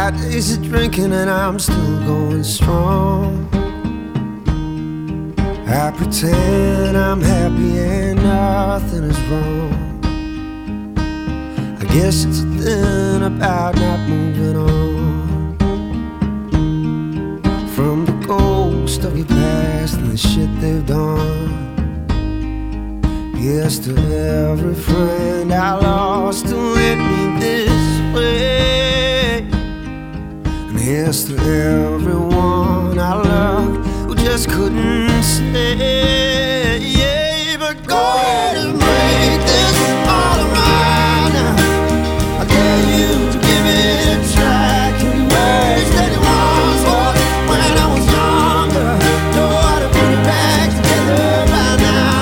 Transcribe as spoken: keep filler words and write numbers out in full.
Five days of drinking and I'm still going strong. I pretend I'm happy and nothing is wrong. I guess it's a thing about not moving on from the ghost of your past and the shit they've done. Here's to every friend I lost who hit me this way, and here's to everyone I loved who just couldn't stay.